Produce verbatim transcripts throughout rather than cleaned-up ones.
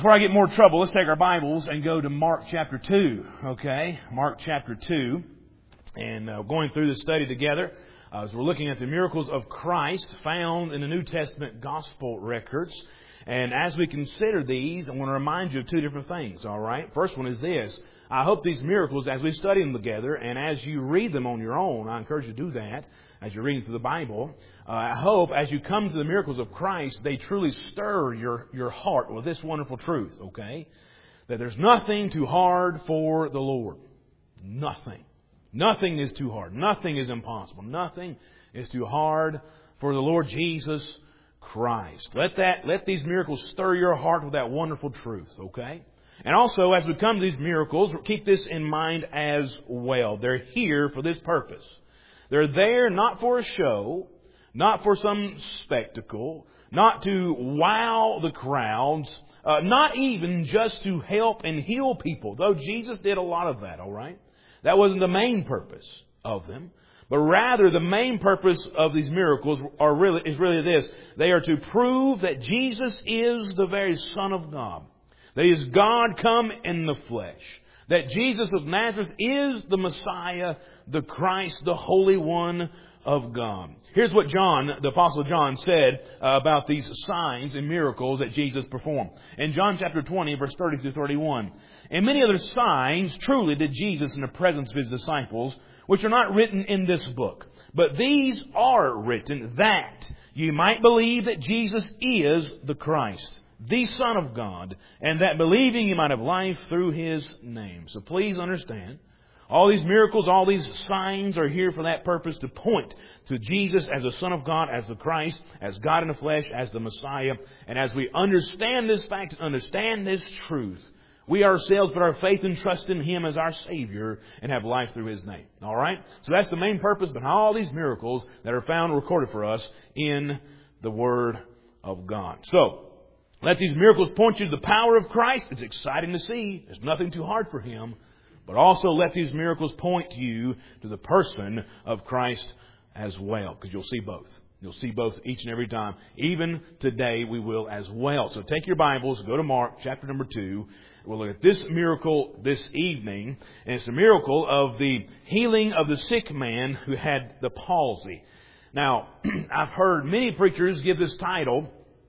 Before I get more trouble, let's take our Bibles and go to Mark chapter two. Okay, Mark chapter two. And uh, going through this study together, uh, as we're looking at the miracles of Christ found in the New Testament gospel records. And as we consider these, I want to remind you of two different things, all right? First one is this. I hope these miracles, as we study them together, and as you read them on your own, I encourage you to do that as you're reading through the Bible. Uh, I hope as you come to the miracles of Christ, they truly stir your, your heart with this wonderful truth, okay? That there's nothing too hard for the Lord. Nothing. Nothing is too hard. Nothing is impossible. Nothing is too hard for the Lord Jesus Christ. Let that, let these miracles stir your heart with that wonderful truth, okay? And also, as we come to these miracles, keep this in mind as well. They're here for this purpose. They're there not for a show, not for some spectacle, not to wow the crowds, uh, not even just to help and heal people, though Jesus did a lot of that, all right? That wasn't the main purpose of them. But rather, the main purpose of these miracles are really, is really this. They are to prove that Jesus is the very Son of God. That He is God come in the flesh. That Jesus of Nazareth is the Messiah, the Christ, the Holy One of God. Here's what John, the Apostle John, said uh, about these signs and miracles that Jesus performed. In John chapter twenty, verse thirty through thirty-one. And many other signs truly did Jesus in the presence of His disciples, which are not written in this book. But these are written that you might believe that Jesus is the Christ, the Son of God, and that believing you might have life through His name. So please understand, all these miracles, all these signs are here for that purpose, to point to Jesus as the Son of God, as the Christ, as God in the flesh, as the Messiah. And as we understand this fact and understand this truth, we ourselves put our faith and trust in Him as our Savior and have life through His name. All right? So that's the main purpose behind all these miracles that are found and recorded for us in the Word of God. So, let these miracles point you to the power of Christ. It's exciting to see. There's nothing too hard for Him. But also let these miracles point you to the person of Christ as well. Because you'll see both. You'll see both each and every time. Even today we will as well. So take your Bibles, go to Mark chapter number two. We'll look at this miracle this evening. And it's a miracle of the healing of the sick man who had the palsy. Now, I've heard many preachers give this title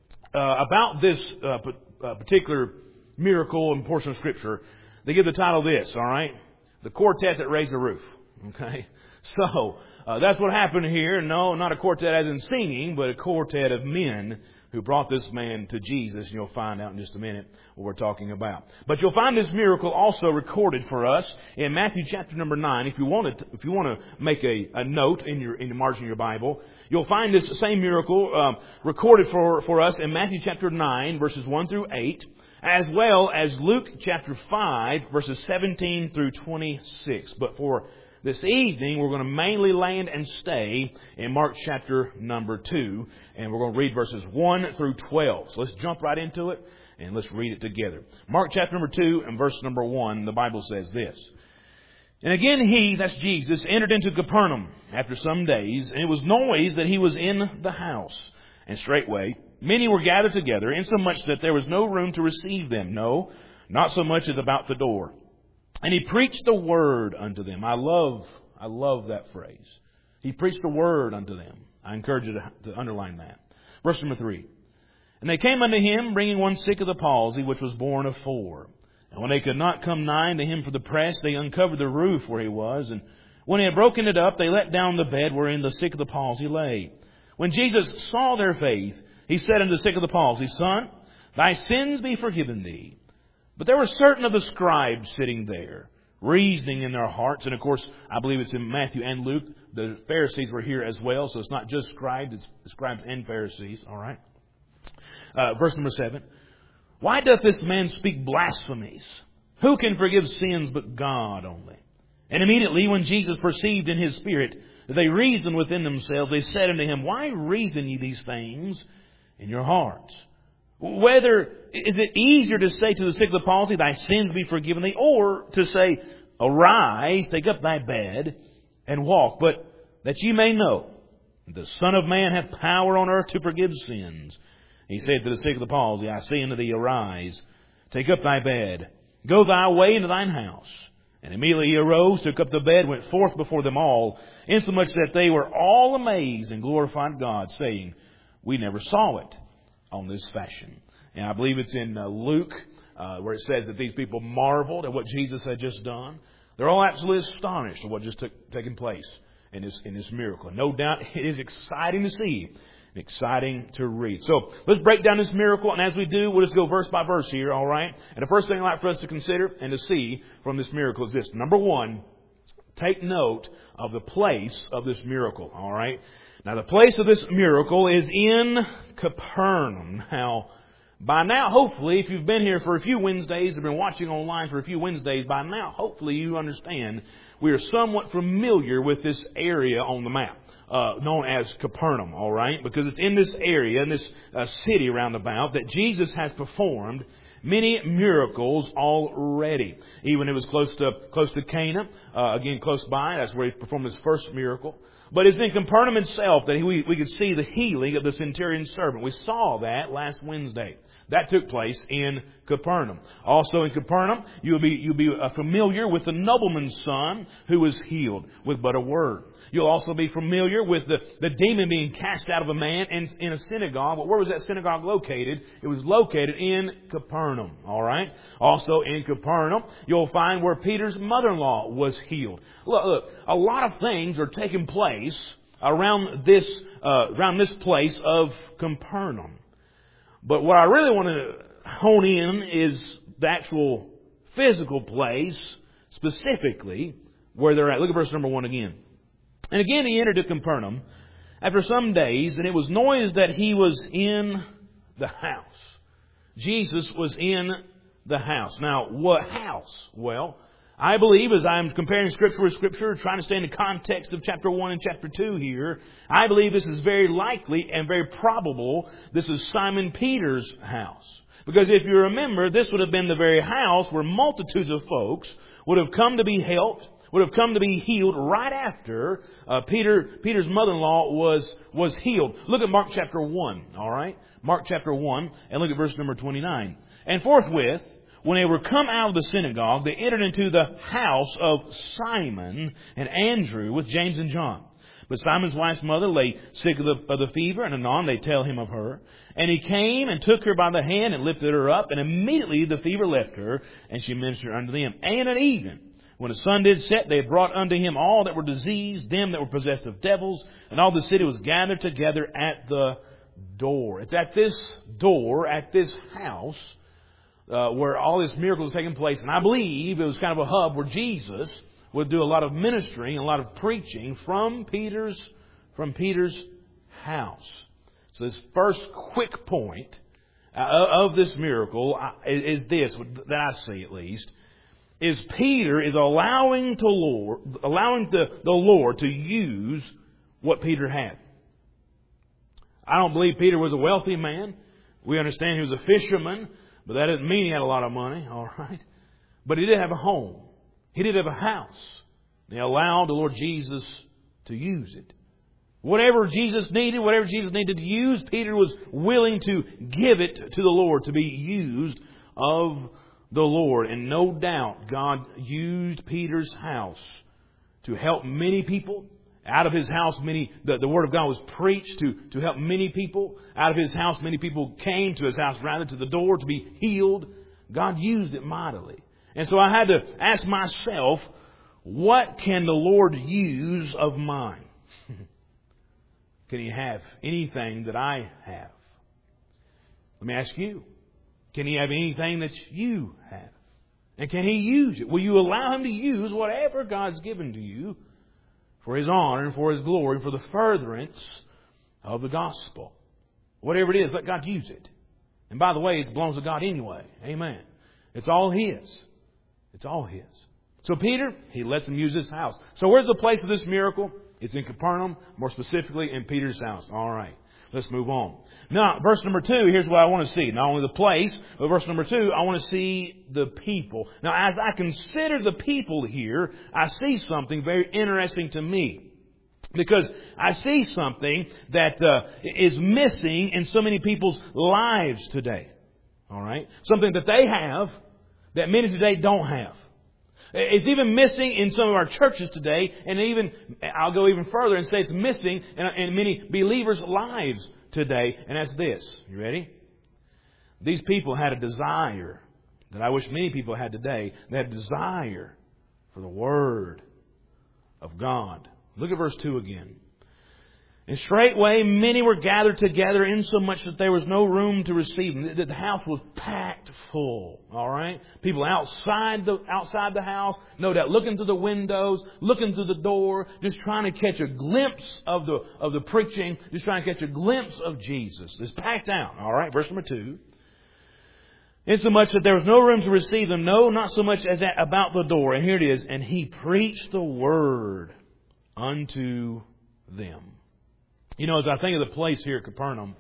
Uh, about this uh, p- uh, particular miracle and portion of Scripture. They give the title this, all right? The quartet that raised the roof. Okay? So, uh, that's what happened here. No, not a quartet as in singing, but a quartet of men who brought this man to Jesus. And you'll find out in just a minute what we're talking about. But you'll find this miracle also recorded for us in Matthew chapter number nine. If you want to, if you want to make a, a note in your in the margin of your Bible, you'll find this same miracle um, recorded for, for us in Matthew chapter nine, verses one through eight, as well as Luke chapter five, verses seventeen through twenty-six. But for this evening, we're going to mainly land and stay in Mark chapter number two, and we're going to read verses one through twelve. So let's jump right into it, and let's read it together. Mark chapter number two and verse number one, the Bible says this. And again he, that's Jesus, entered into Capernaum after some days, and it was noised that He was in the house. And straightway many were gathered together, insomuch that there was no room to receive them, no, not so much as about the door. And He preached the word unto them. I love, I love that phrase. He preached the word unto them. I encourage you to, to underline that. Verse number three. And they came unto Him, bringing one sick of the palsy, which was born of four. And when they could not come nigh unto Him for the press, they uncovered the roof where He was. And when they had broken it up, they let down the bed wherein the sick of the palsy lay. When Jesus saw their faith, He said unto the sick of the palsy, Son, thy sins be forgiven thee. But there were certain of the scribes sitting there, reasoning in their hearts. And of course, I believe it's in Matthew and Luke. The Pharisees were here as well. So it's not just scribes, it's scribes and Pharisees. All right. Uh, verse number seven. Why doth this man speak blasphemies? Who can forgive sins but God only? And immediately when Jesus perceived in His spirit that they reasoned within themselves, they said unto Him, Why reason ye these things in your hearts? Whether, is it easier to say to the sick of the palsy, thy sins be forgiven thee, or to say, arise, take up thy bed, and walk. But that ye may know, the Son of Man hath power on earth to forgive sins. He said to the sick of the palsy, I say unto thee, arise, take up thy bed, go thy way into thine house. And immediately he arose, took up the bed, went forth before them all, insomuch that they were all amazed and glorified God, saying, we never saw it on this fashion. And I believe it's in uh, Luke, uh, where it says that these people marveled at what Jesus had just done. They're all absolutely astonished at what just took taken place in this in this miracle. And no doubt it is exciting to see, and exciting to read. So let's break down this miracle, and as we do, we'll just go verse by verse here, all right? And the first thing I'd like for us to consider and to see from this miracle is this. Number one, take note of the place of this miracle, all right? Now, the place of this miracle is in Capernaum. Now, by now, hopefully, if you've been here for a few Wednesdays, or been watching online for a few Wednesdays, by now, hopefully, you understand we are somewhat familiar with this area on the map, uh, known as Capernaum, all right? Because it's in this area, in this uh, city roundabout, that Jesus has performed many miracles already. Even it was close to close to Cana, uh, again close by. That's where he performed his first miracle. But it's in Capernaum itself that we, we could see the healing of the centurion's servant. We saw that last Wednesday. That took place in Capernaum. Also in Capernaum, you'll be you'll be familiar with the nobleman's son who was healed with but a word. You'll also be familiar with the, the demon being cast out of a man in, in a synagogue. But where was that synagogue located? It was located in Capernaum. All right. Also in Capernaum, you'll find where Peter's mother-in-law was healed. Look, look, a lot of things are taking place around this uh, around this place of Capernaum. But what I really want to hone in is the actual physical place, specifically where they're at. Look at verse number one again. And again he entered to Capernaum after some days, and it was noised that he was in the house. Jesus was in the house. Now, what house? Well, I believe, as I'm comparing Scripture with Scripture, trying to stay in the context of chapter one and chapter two here, I believe this is very likely and very probable this is Simon Peter's house. Because if you remember, this would have been the very house where multitudes of folks would have come to be helped, would have come to be healed right after uh, Peter Peter's mother-in-law was, was healed. Look at Mark chapter one, all right? Mark chapter one, and look at verse number twenty-nine. And forthwith, when they were come out of the synagogue, they entered into the house of Simon and Andrew with James and John. But Simon's wife's mother lay sick of the, of the fever, and anon they tell him of her. And he came and took her by the hand and lifted her up, and immediately the fever left her, and she ministered unto them. And at even, when the sun did set, they brought unto him all that were diseased, them that were possessed of devils, and all the city was gathered together at the door. It's at this door, at this house, Uh, where all this miracle was taking place. And I believe it was kind of a hub where Jesus would do a lot of ministering, a lot of preaching from Peter's, from Peter's house. So this first quick point uh, of this miracle is this, that I see at least, is Peter is allowing to Lord, allowing the, the Lord to use what Peter had. I don't believe Peter was a wealthy man. We understand he was a fisherman. But that doesn't mean he had a lot of money, all right? But he did have a home. He did have a house. They allowed the Lord Jesus to use it. Whatever Jesus needed, whatever Jesus needed to use, Peter was willing to give it to the Lord, to be used of the Lord. And no doubt God used Peter's house to help many people. Out of his house, many the, the Word of God was preached to, to help many people. Out of his house, many people came to his house, rather to the door to be healed. God used it mightily. And so I had to ask myself, what can the Lord use of mine? Can He have anything that I have? Let me ask you, can He have anything that you have? And can He use it? Will you allow Him to use whatever God's given to you for His honor and for His glory and for the furtherance of the gospel? Whatever it is, let God use it. And by the way, it belongs to God anyway. Amen. It's all His. It's all His. So Peter, he lets him use his house. So where's the place of this miracle? It's in Capernaum, more specifically in Peter's house. All right. Let's move on. Now, verse number two, here's what I want to see. Not only the place, but verse number two, I want to see the people. Now, as I consider the people here, I see something very interesting to me. Because I see something that uh, is missing in so many people's lives today. All right? Something that they have that many today don't have. It's even missing in some of our churches today, and even, I'll go even further and say it's missing in, in many believers' lives today, and that's this. You ready? These people had a desire that I wish many people had today. They had a desire for the Word of God. Look at verse two again. And straightway many were gathered together, insomuch that there was no room to receive them. The house was packed full. All right? People outside the outside the house, no doubt looking through the windows, looking through the door, just trying to catch a glimpse of the of the preaching, just trying to catch a glimpse of Jesus. It's packed out. All right? Verse number two. Insomuch that there was no room to receive them, no, not so much as at about the door. And here it is. And he preached the word unto them. You know, as I think of the place here at Capernaum,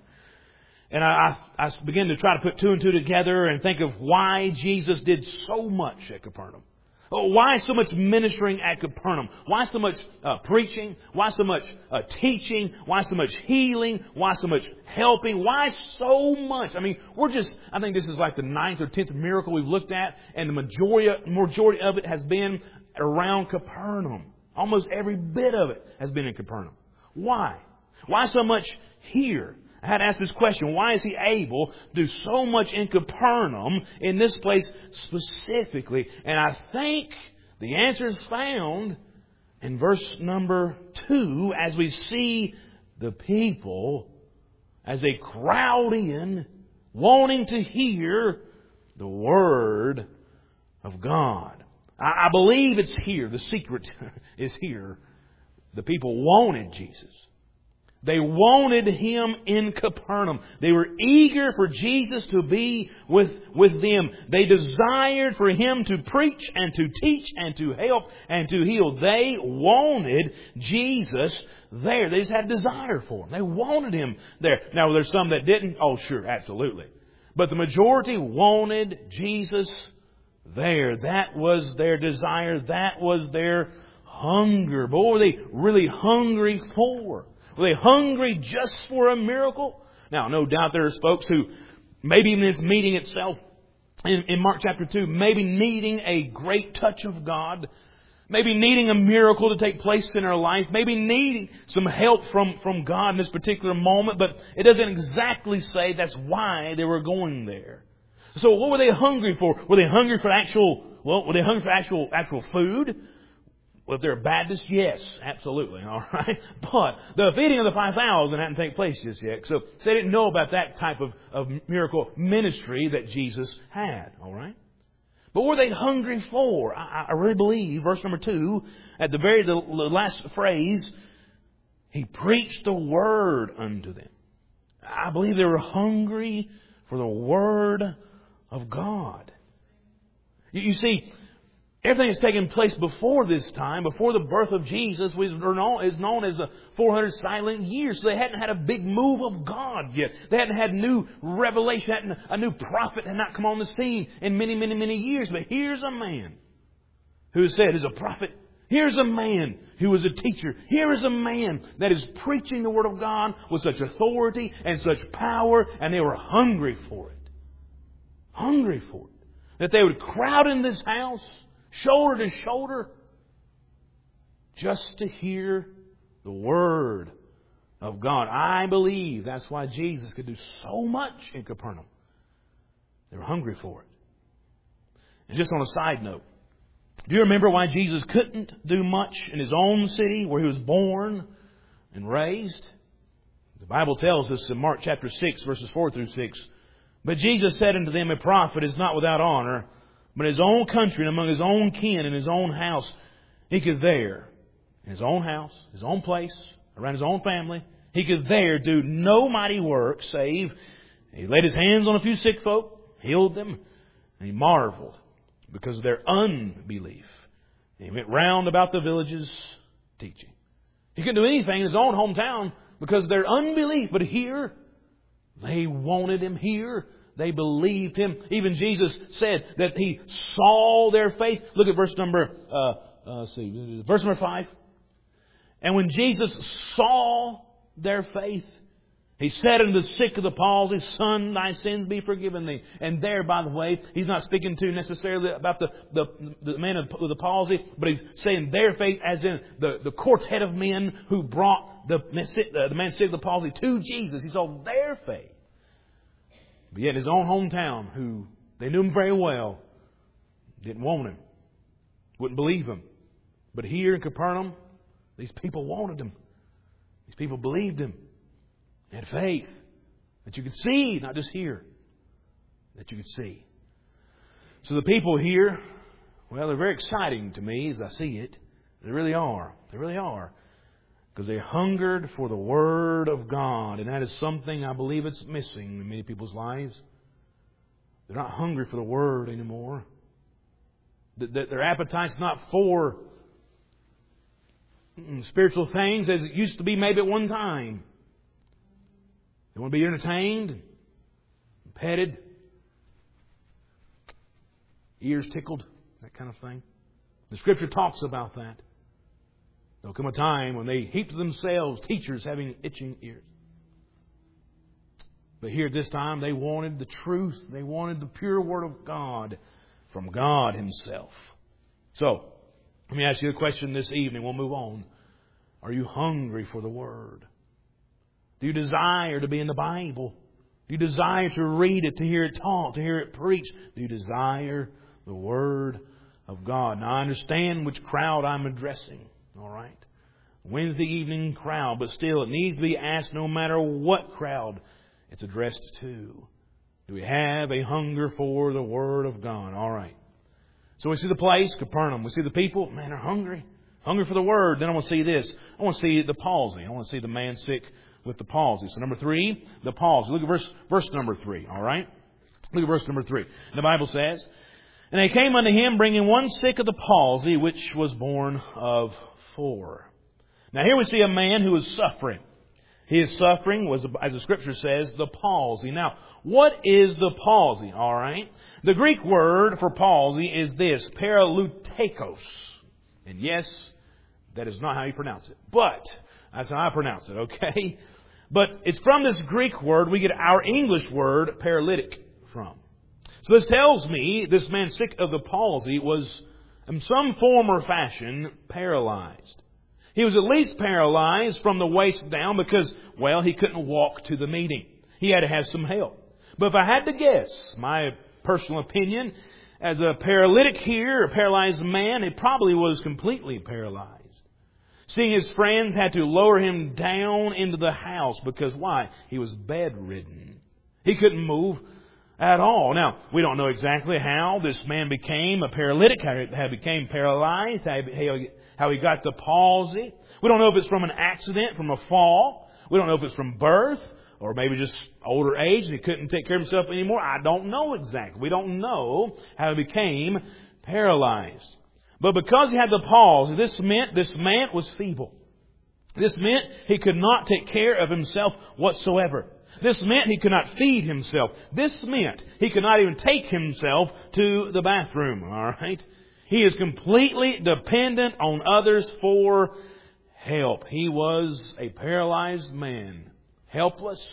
and I, I, I begin to try to put two and two together and think of why Jesus did so much at Capernaum. Oh, why so much ministering at Capernaum? Why so much uh, preaching? Why so much uh, teaching? Why so much healing? Why so much helping? Why so much? I mean, we're just, I think this is like the ninth or tenth miracle we've looked at, and the majority, majority of it has been around Capernaum. Almost every bit of it has been in Capernaum. Why? Why so much here? I had to ask this question. Why is he able to do so much in Capernaum, in this place specifically? And I think the answer is found in verse number two, as we see the people, as they crowd in, wanting to hear the Word of God. I, I believe it's here. The secret is here. The people wanted Jesus. They wanted Him in Capernaum. They were eager for Jesus to be with, with them. They desired for Him to preach and to teach and to help and to heal. They wanted Jesus there. They just had a desire for Him. They wanted Him there. Now, there's some that didn't. Oh, sure, absolutely. But the majority wanted Jesus there. That was their desire. That was their hunger. But what were they really hungry for? Were they hungry just for a miracle? Now, no doubt there's folks who, maybe in this meeting itself, in, in Mark chapter two, maybe needing a great touch of God, maybe needing a miracle to take place in their life, maybe needing some help from, from God in this particular moment, but it doesn't exactly say that's why they were going there. So what were they hungry for? Were they hungry for actual, well, were they hungry for actual, actual food? Well, if they're Baptists, yes, absolutely, all right. But the feeding of the five thousand hadn't taken place just yet, so they didn't know about that type of, of miracle ministry that Jesus had, all right. But what were they hungry for? I, I really believe, verse number two, at the very the last phrase, He preached the word unto them. I believe they were hungry for the Word of God. You, you see, everything that's taken place before this time, before the birth of Jesus, was known, is known as the four hundred silent years. So they hadn't had a big move of God yet. They hadn't had new revelation. Hadn't, a new prophet had not come on the scene in many, many, many years. But here's a man who is said is a prophet. Here's a man who is a teacher. Here is a man that is preaching the Word of God with such authority and such power. And they were hungry for it. Hungry for it. That they would crowd in this house, shoulder to shoulder, just to hear the Word of God. I believe that's why Jesus could do so much in Capernaum. They were hungry for it. And just on a side note, do you remember why Jesus couldn't do much in His own city where He was born and raised? The Bible tells us in Mark chapter six, verses four through six, "But Jesus said unto them, A prophet is not without honor, but in his own country and among his own kin and his own house, he could there, in his own house, his own place, around his own family, he could there do no mighty work, save he laid his hands on a few sick folk, healed them, and he marveled because of their unbelief. And he went round about the villages teaching." He couldn't do anything in his own hometown because of their unbelief. But here, they wanted Him. Here, they believed Him. Even Jesus said that He saw their faith. Look at verse number, uh, uh, let's see, verse number five. "And when Jesus saw their faith, He said unto the sick of the palsy, Son, thy sins be forgiven thee. And there, by the way, He's not speaking to necessarily about the, the, the man of the palsy, but He's saying their faith as in the, the quartet of men who brought the, the man sick of the palsy to Jesus. He saw their faith. But yet his own hometown, who they knew Him very well, didn't want Him, wouldn't believe Him. But here in Capernaum, these people wanted Him. These people believed Him. They had faith that you could see, not just hear, that you could see. So the people here, well, they're very exciting to me as I see it. They really are. They really are. Because they hungered for the Word of God. And that is something I believe it's missing in many people's lives. They're not hungry for the Word anymore. Their appetite's not for spiritual things as it used to be maybe at one time. They want to be entertained, petted, ears tickled, that kind of thing. The Scripture talks about that. There'll come a time when they heap to themselves teachers having itching ears. But here at this time, they wanted the truth. They wanted the pure Word of God from God Himself. So, let me ask you a question this evening. We'll move on. Are you hungry for the Word? Do you desire to be in the Bible? Do you desire to read it, to hear it taught, to hear it preached? Do you desire the Word of God? Now, I understand which crowd I'm addressing. All right? Wednesday evening crowd. But still, it needs to be asked no matter what crowd it's addressed to. Do we have a hunger for the Word of God? All right. So we see the place, Capernaum. We see the people. Man, they're hungry. Hungry for the Word. Then I want to see this. I want to see the palsy. I want to see the man sick with the palsy. So number three, the palsy. Look at verse, verse number three. All right? Look at verse number three. The Bible says, And they came unto Him, bringing one sick of the palsy, which was born of four. Now here we see a man who is suffering. His suffering was, as the Scripture says, the palsy. Now, what is the palsy? All right. The Greek word for palsy is this, paralutekos. And yes, that is not how you pronounce it. But that's how I pronounce it, okay? But it's from this Greek word we get our English word paralytic from. So this tells me this man sick of the palsy was in some form or fashion paralyzed. He was at least paralyzed from the waist down because, well, he couldn't walk to the meeting. He had to have some help. But if I had to guess, my personal opinion, as a paralytic here, a paralyzed man, it probably was completely paralyzed. Seeing his friends had to lower him down into the house because, why? He was bedridden. He couldn't move at all. Now, we don't know exactly how this man became a paralytic, how he became paralyzed, how he got the palsy. We don't know if it's from an accident, from a fall. We don't know if it's from birth or maybe just older age and he couldn't take care of himself anymore. I don't know exactly. We don't know how he became paralyzed. But because he had the palsy, this meant this man was feeble. This meant he could not take care of himself whatsoever. This meant he could not feed himself. This meant he could not even take himself to the bathroom. All right? He is completely dependent on others for help. He was a paralyzed man. Helpless.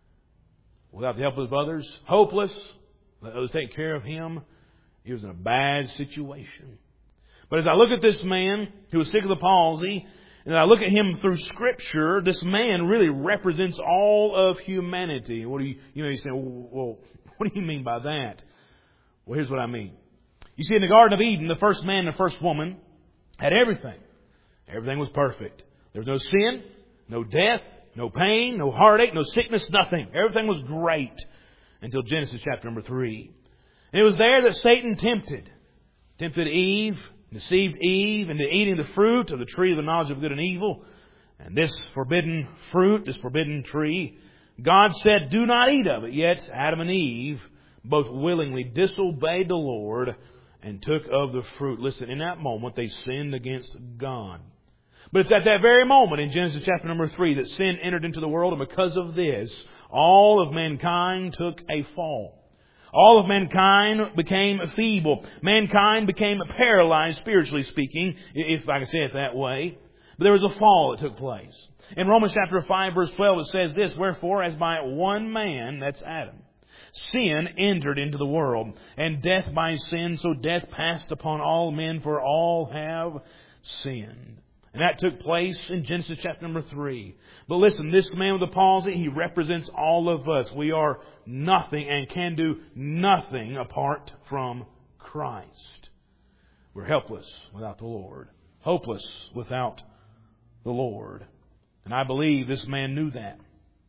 Without the help of others. Hopeless. Let others take care of him. He was in a bad situation. But as I look at this man who was sick of the palsy, and I look at him through Scripture, this man really represents all of humanity. What do you, you know, you say, well, what do you mean by that? Well, here's what I mean. You see, in the Garden of Eden, the first man and the first woman had everything. Everything was perfect. There was no sin, no death, no pain, no heartache, no sickness, nothing. Everything was great until Genesis chapter number three. And it was there that Satan tempted. Tempted Eve. Deceived Eve into eating the fruit of the tree of the knowledge of good and evil. And this forbidden fruit, this forbidden tree, God said, do not eat of it. Yet Adam and Eve both willingly disobeyed the Lord and took of the fruit. Listen, in that moment they sinned against God. But it's at that very moment in Genesis chapter number three that sin entered into the world. And because of this, all of mankind took a fall. All of mankind became feeble. Mankind became paralyzed, spiritually speaking, if I can say it that way. But there was a fall that took place. In Romans chapter five, verse twelve, it says this, "Wherefore, as by one man," that's Adam, "sin entered into the world, and death by sin, so death passed upon all men, for all have sinned." And that took place in Genesis chapter number three. But listen, this man with the palsy, he represents all of us. We are nothing and can do nothing apart from Christ. We're helpless without the Lord. Hopeless without the Lord. And I believe this man knew that.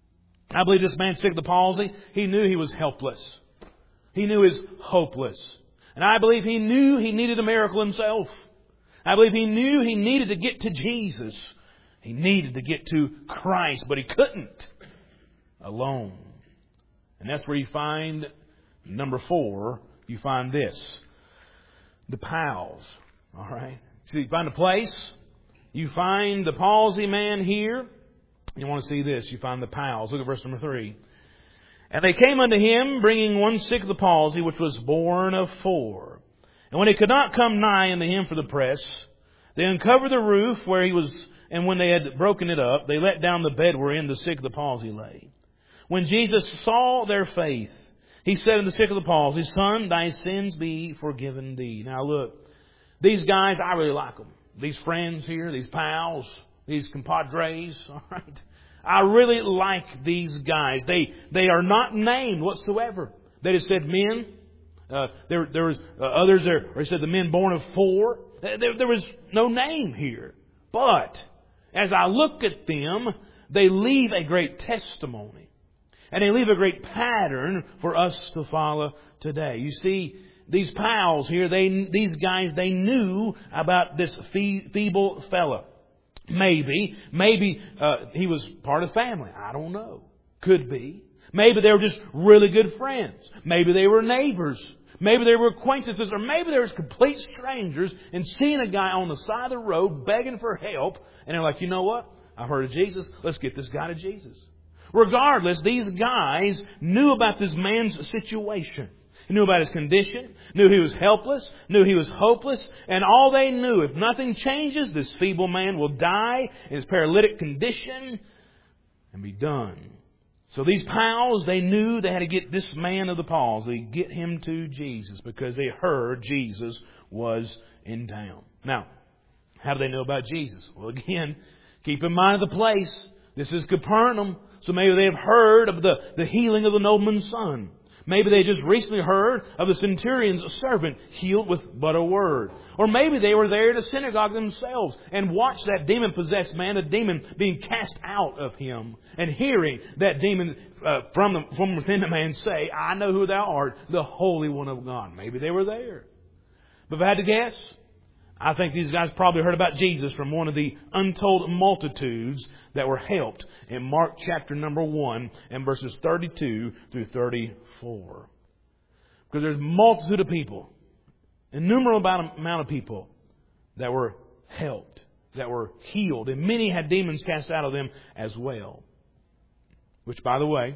I believe this man sick of the palsy, he knew he was helpless. He knew he was hopeless. And I believe he knew he needed a miracle himself. I believe he knew he needed to get to Jesus. He needed to get to Christ, but he couldn't alone. And that's where you find, number four, you find this. The pals. All right. So you find a place. You find the palsy man here. You want to see this. You find the pals. Look at verse number three. "And they came unto him, bringing one sick of the palsy, which was born of four. And when he could not come nigh unto him for the press, they uncovered the roof where he was, and when they had broken it up, they let down the bed wherein the sick of the palsy lay. When Jesus saw their faith, he said unto the sick of the palsy, Son, thy sins be forgiven thee." Now look, these guys, I really like them. These friends here, these pals, these compadres, all right. I really like these guys. They they are not named whatsoever. They just said men. Uh, there there was uh, others there, or he said the men born of four. There, there was no name here. But as I look at them, they leave a great testimony. And they leave a great pattern for us to follow today. You see, these pals here, they these guys, they knew about this feeble fella. Maybe, maybe uh, he was part of family. I don't know. Could be. Maybe they were just really good friends. Maybe they were neighbors. Maybe they were acquaintances. Or maybe they were complete strangers and seeing a guy on the side of the road begging for help. And they're like, you know what? I heard of Jesus. Let's get this guy to Jesus. Regardless, these guys knew about this man's situation. He knew about his condition, knew he was helpless, knew he was hopeless, and all they knew, if nothing changes, this feeble man will die in his paralytic condition and be done. So these pals, they knew they had to get this man of the palsy, get him to Jesus, because they heard Jesus was in town. Now, how do they know about Jesus? Well, again, keep in mind the place. This is Capernaum, so maybe they have heard of the, the healing of the nobleman's son. Maybe they just recently heard of the centurion's servant healed with but a word. Or maybe they were there at a synagogue themselves and watched that demon-possessed man, a demon being cast out of him, and hearing that demon uh, from, the, from within the man say, I know who thou art, the Holy One of God. Maybe they were there. But if I had to guess, I think these guys probably heard about Jesus from one of the untold multitudes that were helped in Mark chapter number one and verses thirty-two through thirty-four. Because there's a multitude of people, innumerable amount of people that were helped, that were healed. And many had demons cast out of them as well. Which, by the way,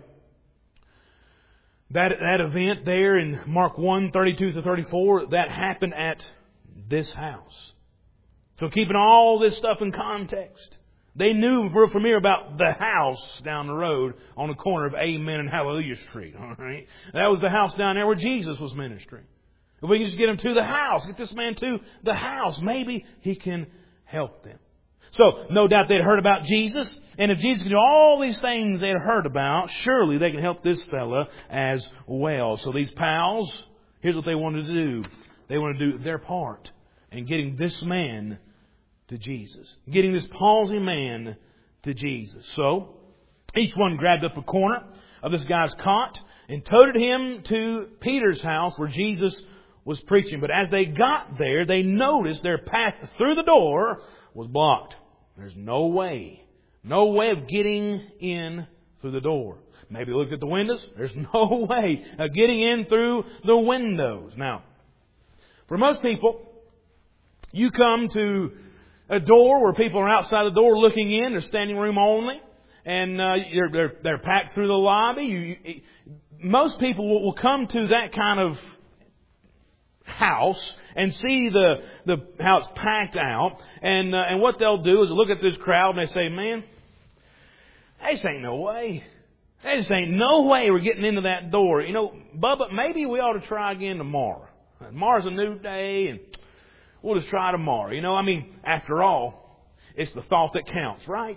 that, that event there in Mark one, thirty-two to thirty-four, that happened at this house. So keeping all this stuff in context, they knew real familiar about the house down the road on the corner of Amen and Hallelujah Street. All right, that was the house down there where Jesus was ministering. If we can just get him to the house, get this man to the house, maybe he can help them. So no doubt they'd heard about Jesus, and if Jesus can do all these things they'd heard about, surely they can help this fella as well. So these pals, here's what they wanted to do. They want to do their part in getting this man to Jesus. Getting this palsy man to Jesus. So, each one grabbed up a corner of this guy's cot and toted him to Peter's house where Jesus was preaching. But as they got there, they noticed their path through the door was blocked. There's no way, no way of getting in through the door. Maybe they looked at the windows. There's no way of getting in through the windows. Now, for most people, you come to a door where people are outside the door looking in. There's standing room only. And uh, they're, they're, they're packed through the lobby. You, you, most people will, will come to that kind of house and see the, the how it's packed out. And, uh, and what they'll do is look at this crowd and they say, man, this ain't no way. There just ain't no way we're getting into that door. You know, Bubba, maybe we ought to try again tomorrow. Tomorrow's a new day, and we'll just try tomorrow. You know, I mean, after all, it's the thought that counts, right?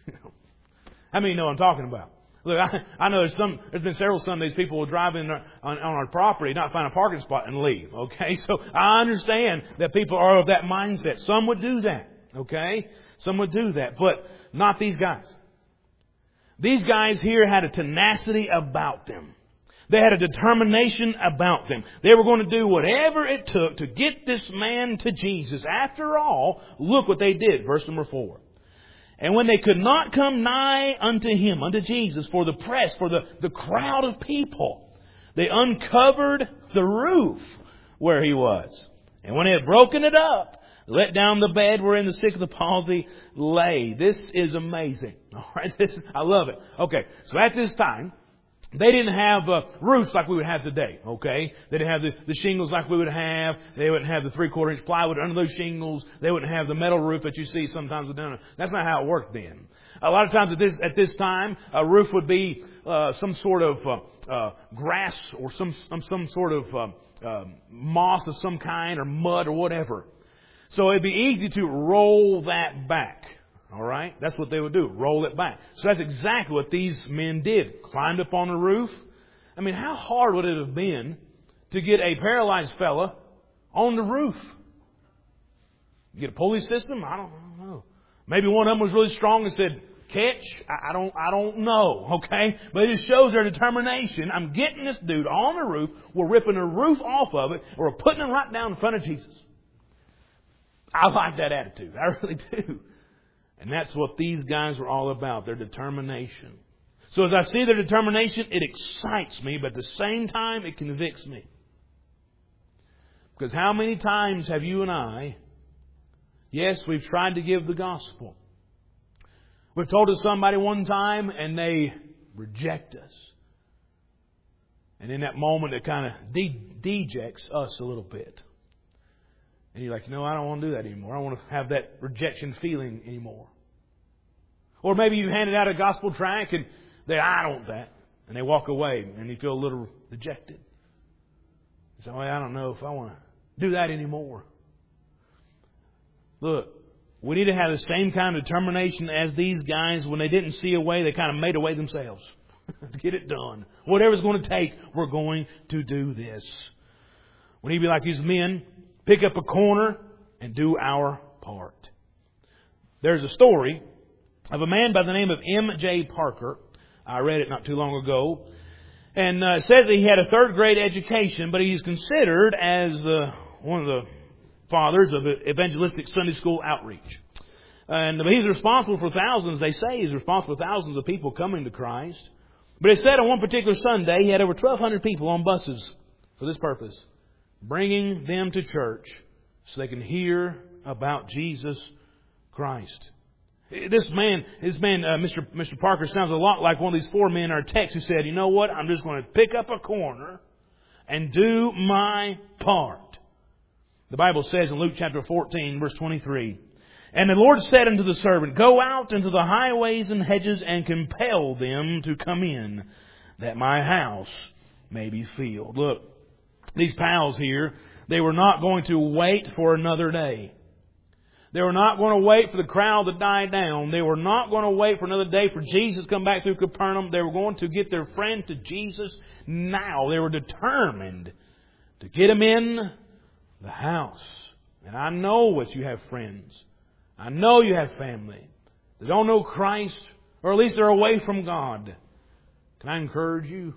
How many know what I'm talking about? Look, I, I know there's some. There's been several Sundays people will drive in on, on our property, not find a parking spot, and leave. Okay, so I understand that people are of that mindset. Some would do that. Okay, some would do that, but not these guys. These guys here had a tenacity about them. They had a determination about them. They were going to do whatever it took to get this man to Jesus. After all, look what they did. Verse number four. And when they could not come nigh unto him, unto Jesus, for the press, for the, the crowd of people, they uncovered the roof where he was. And when they had broken it up, let down the bed wherein the sick of the palsy lay. This is amazing. All right, this I love it. Okay, so at this time, they didn't have uh, roofs like we would have today. Okay, they didn't have the, the shingles like we would have. They wouldn't have the three-quarter inch plywood under those shingles. They wouldn't have the metal roof that you see sometimes. That's not how it worked then. A lot of times at this at this time, a roof would be uh, some sort of uh, uh, grass or some some, some sort of uh, uh, moss of some kind or mud or whatever. So it'd be easy to roll that back. All right? That's what they would do. Roll it back. So that's exactly what these men did. Climbed up on the roof. I mean, how hard would it have been to get a paralyzed fella on the roof? Get a pulley system? I don't, I don't know. Maybe one of them was really strong and said, catch? I, I don't I don't know. Okay? But it just shows their determination. I'm getting this dude on the roof. We're ripping the roof off of it. And we're putting him right down in front of Jesus. I like that attitude. I really do. And that's what these guys were all about, their determination. So as I see their determination, it excites me, but at the same time, it convicts me. Because how many times have you and I, yes, we've tried to give the gospel. We've told it to somebody one time and they reject us. And in that moment, it kind of de- dejects us a little bit. And you're like, no, I don't want to do that anymore. I don't want to have that rejection feeling anymore. Or maybe you handed out a gospel tract and they, I don't want that. And they walk away and you feel a little dejected. You say, well, I don't know if I want to do that anymore. Look, we need to have the same kind of determination as these guys. When they didn't see a way, they kind of made a way themselves to get it done. Whatever it's going to take, we're going to do this. We need to be like these men. Pick up a corner and do our part. There's a story of a man by the name of M J Parker. I read it not too long ago. And uh, it says that he had a third grade education, but he's considered as uh, one of the fathers of evangelistic Sunday school outreach. And he's responsible for thousands, they say he's responsible for thousands of people coming to Christ. But it said on one particular Sunday he had over twelve hundred people on buses for this purpose, bringing them to church so they can hear about Jesus Christ. This man, this man, uh, Mister Mister Parker, sounds a lot like one of these four men in our text who said, you know what, I'm just going to pick up a corner and do my part. The Bible says in Luke chapter fourteen, verse twenty-three, and the Lord said unto the servant, go out into the highways and hedges and compel them to come in, that my house may be filled. Look, these pals here, they were not going to wait for another day. They were not going to wait for the crowd to die down. They were not going to wait for another day for Jesus to come back through Capernaum. They were going to get their friend to Jesus now. They were determined to get him in the house. And I know that you have friends. I know you have family that don't know Christ, or at least they're away from God. Can I encourage you?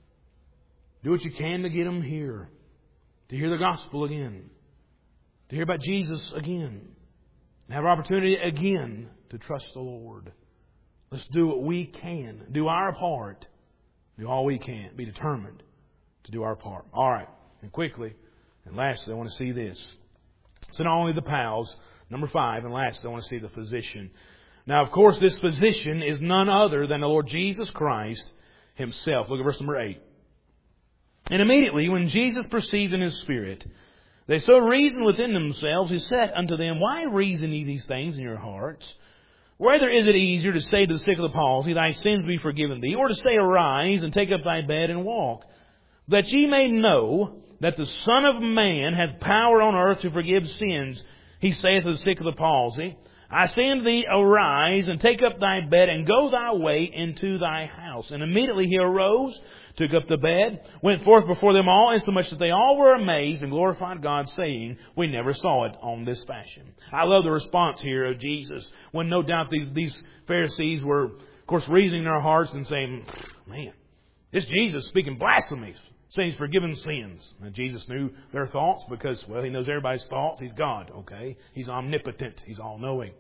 Do what you can to get them here. To hear the gospel again. To hear about Jesus again. And have an opportunity again to trust the Lord. Let's do what we can. Do our part. Do all we can. Be determined to do our part. All right. And quickly, and lastly, I want to see this. So not only the pals, number five, and lastly, I want to see the physician. Now, of course, this physician is none other than the Lord Jesus Christ Himself. Look at verse number eight. And immediately, when Jesus perceived in His spirit They so reasoned within themselves, He said unto them, Why reason ye these things in your hearts? Whether is it easier to say to the sick of the palsy, Thy sins be forgiven thee, or to say, Arise, and take up thy bed, and walk? That ye may know that the Son of Man hath power on earth to forgive sins, He saith to the sick of the palsy, I say unto thee, Arise, and take up thy bed, and go thy way into thy house. And immediately he arose, took up the bed, went forth before them all, insomuch that they all were amazed and glorified God, saying, We never saw it on this fashion. I love the response here of Jesus, when no doubt these, these Pharisees were, of course, reasoning in their hearts and saying, Man, this Jesus speaking blasphemies, saying He's forgiven sins. And Jesus knew their thoughts because, well, He knows everybody's thoughts. He's God, okay? He's omnipotent. He's all-knowing.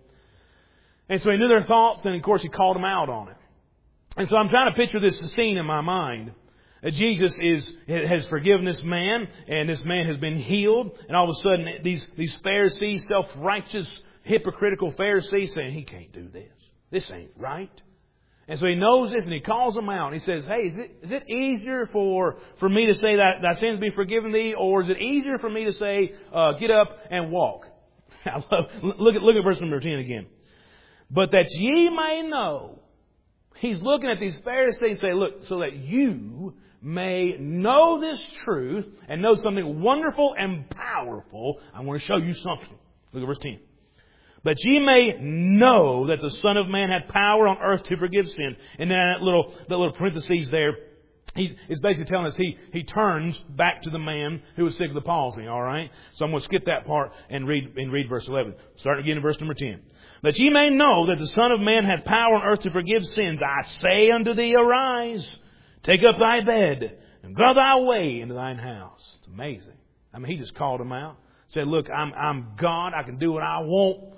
And so He knew their thoughts, and of course He called them out on it. And so I'm trying to picture this scene in my mind. Jesus is has forgiven this man, and this man has been healed. And all of a sudden, these, these Pharisees, self-righteous, hypocritical Pharisees, saying, He can't do this. This ain't right. And so He knows this, and He calls them out. He says, Hey, is it, is it easier for, for me to say that thy sins be forgiven thee, or is it easier for me to say, uh, get up and walk? I love, look at look at verse number ten again. But that ye may know. He's looking at these Pharisees and saying, Look, so that you may know this truth and know something wonderful and powerful, I want to show you something. Look at verse ten. But ye may know that the Son of Man had power on earth to forgive sins. And then that little, that little parentheses there, he is basically telling us he, he turns back to the man who was sick of the palsy. All right? So I'm going to skip that part and read, and read verse eleven. Starting again in verse number ten. That ye may know that the Son of Man had power on earth to forgive sins, I say unto thee, Arise, take up thy bed, and go thy way into thine house. It's amazing. I mean, He just called them out. Said, Look, I'm, I'm God. I can do what I want.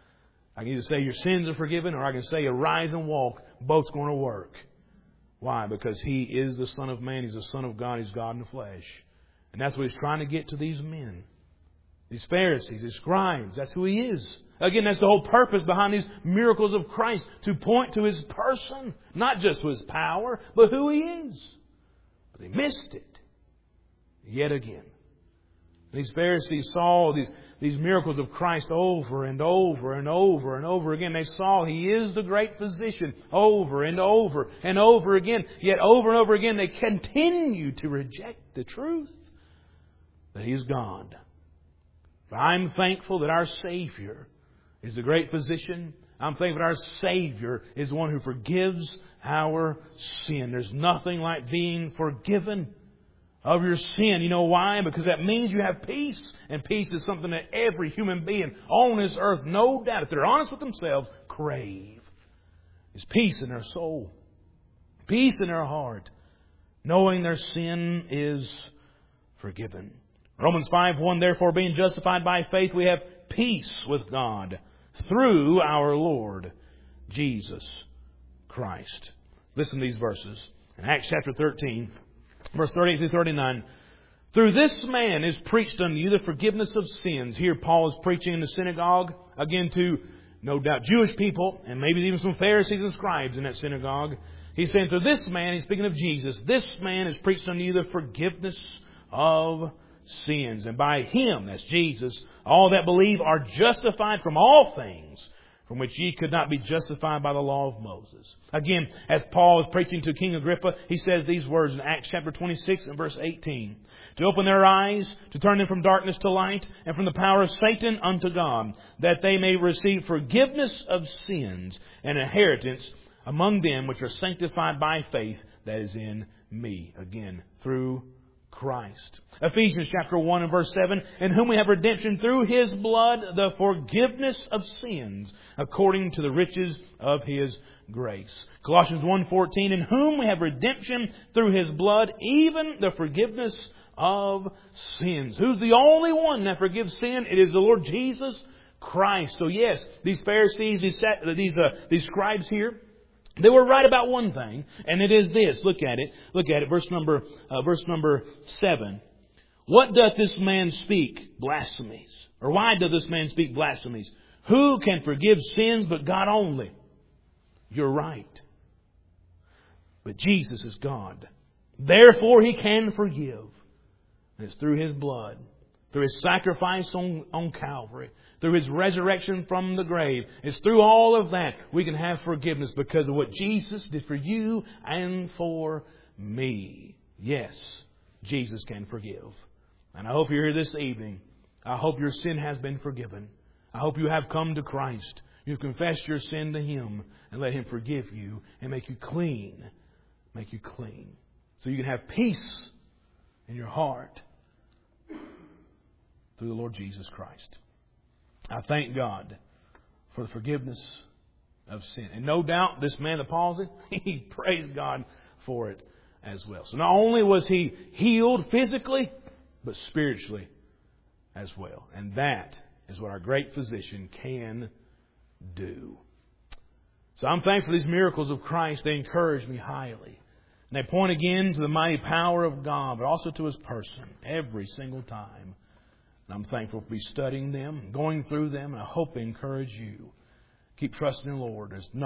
I can either say your sins are forgiven, or I can say arise and walk. Both's going to work. Why? Because He is the Son of Man. He's the Son of God. He's God in the flesh. And that's what He's trying to get to these men. These Pharisees, these scribes. That's who He is. Again, that's the whole purpose behind these miracles of Christ. To point to His person. Not just to His power, but who He is. But they missed it. Yet again. These Pharisees saw these, these miracles of Christ over and over and over and over again. They saw He is the great physician over and over and over again. Yet over and over again they continue to reject the truth that He is God. But I'm thankful that our Savior is the great physician. I'm thankful that our Savior is the one who forgives our sin. There's nothing like being forgiven of your sin. You know why? Because that means you have peace. And peace is something that every human being on this earth, no doubt, if they're honest with themselves, crave. Is peace in their soul. Peace in their heart. Knowing their sin is forgiven. Romans five one, therefore being justified by faith, we have peace with God through our Lord Jesus Christ. Listen to these verses. In Acts chapter thirteen, verse thirty-eight through thirty-nine. Through this man is preached unto you the forgiveness of sins. Here Paul is preaching in the synagogue, again to, no doubt, Jewish people, and maybe even some Pharisees and scribes in that synagogue. He's saying, through this man, he's speaking of Jesus, this man is preached unto you the forgiveness of sins. And by Him, that's Jesus, all that believe are justified from all things from which ye could not be justified by the law of Moses. Again, as Paul is preaching to King Agrippa, he says these words in Acts chapter twenty-six and verse eighteen. To open their eyes, to turn them from darkness to light, and from the power of Satan unto God, that they may receive forgiveness of sins and inheritance among them which are sanctified by faith that is in me. Again, through Christ. Ephesians chapter one and verse seven, in whom we have redemption through His blood, the forgiveness of sins, according to the riches of His grace. Colossians one fourteen, in whom we have redemption through His blood, even the forgiveness of sins. Who's the only one that forgives sin? It is the Lord Jesus Christ. So yes, these Pharisees, these, these, uh, these scribes here, they were right about one thing, and it is this. Look at it. Look at it. Verse number, uh, verse number seven. What doth this man speak? Blasphemies. Or why doth this man speak blasphemies? Who can forgive sins but God only? You're right. But Jesus is God. Therefore He can forgive. And it's through His blood. through His sacrifice on, on Calvary, through His resurrection from the grave. It's through all of that we can have forgiveness because of what Jesus did for you and for me. Yes, Jesus can forgive. And I hope you're here this evening. I hope your sin has been forgiven. I hope you have come to Christ. You've confessed your sin to Him and let Him forgive you and make you clean. Make you clean. So you can have peace in your heart through the Lord Jesus Christ. I thank God for the forgiveness of sin. And no doubt this man, the palsy, he praised God for it as well. So not only was he healed physically, but spiritually as well. And that is what our great physician can do. So I'm thankful for these miracles of Christ. They encourage me highly. And they point again to the mighty power of God, but also to His person every single time. And I'm thankful to be studying them, going through them, and I hope they encourage you. Keep trusting in the Lord. There's nothing